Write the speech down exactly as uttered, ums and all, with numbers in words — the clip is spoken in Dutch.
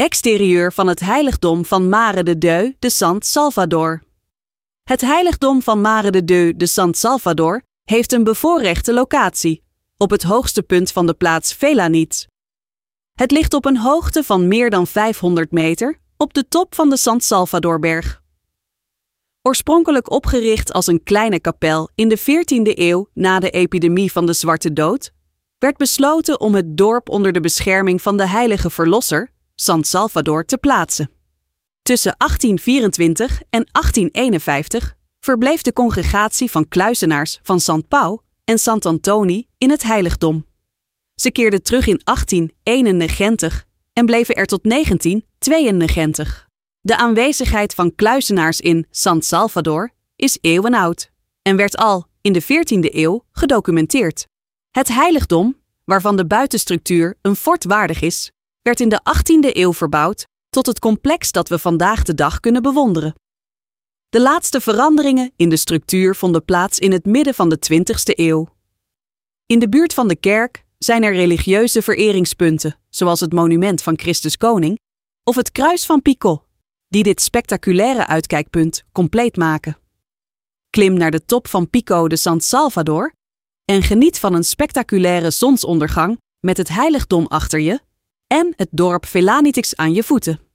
Exterieur van het heiligdom van Mare de Dieu de Sant Salvador. Het heiligdom van Mare de Dieu de Sant Salvador heeft een bevoorrechte locatie, op het hoogste punt van de plaats Felanitz. Het ligt op een hoogte van meer dan vijfhonderd meter op de top van de Sant Salvadorberg. Oorspronkelijk opgericht als een kleine kapel in de veertiende eeuw na de epidemie van de Zwarte Dood, werd besloten om het dorp onder de bescherming van de heilige verlosser, Sant Salvador, te plaatsen. Tussen achttien vierentwintig en achttien eenenvijftig verbleef de congregatie van kluizenaars van Sant Pau en Sant Antoni in het heiligdom. Ze keerden terug in achttien eenennegentig en bleven er tot negentien tweeënnegentig. De aanwezigheid van kluizenaars in Sant Salvador is eeuwenoud en werd al in de veertiende eeuw gedocumenteerd. Het heiligdom, waarvan de buitenstructuur een fort waardig is, werd in de achttiende eeuw verbouwd tot het complex dat we vandaag de dag kunnen bewonderen. De laatste veranderingen in de structuur vonden plaats in het midden van de twintigste eeuw. In de buurt van de kerk zijn er religieuze vereringspunten, zoals het monument van Christus Koning of het kruis van Picot, die dit spectaculaire uitkijkpunt compleet maken. Klim naar de top van Pico de Sant Salvador en geniet van een spectaculaire zonsondergang met het heiligdom achter je en het dorp Felanitz aan je voeten.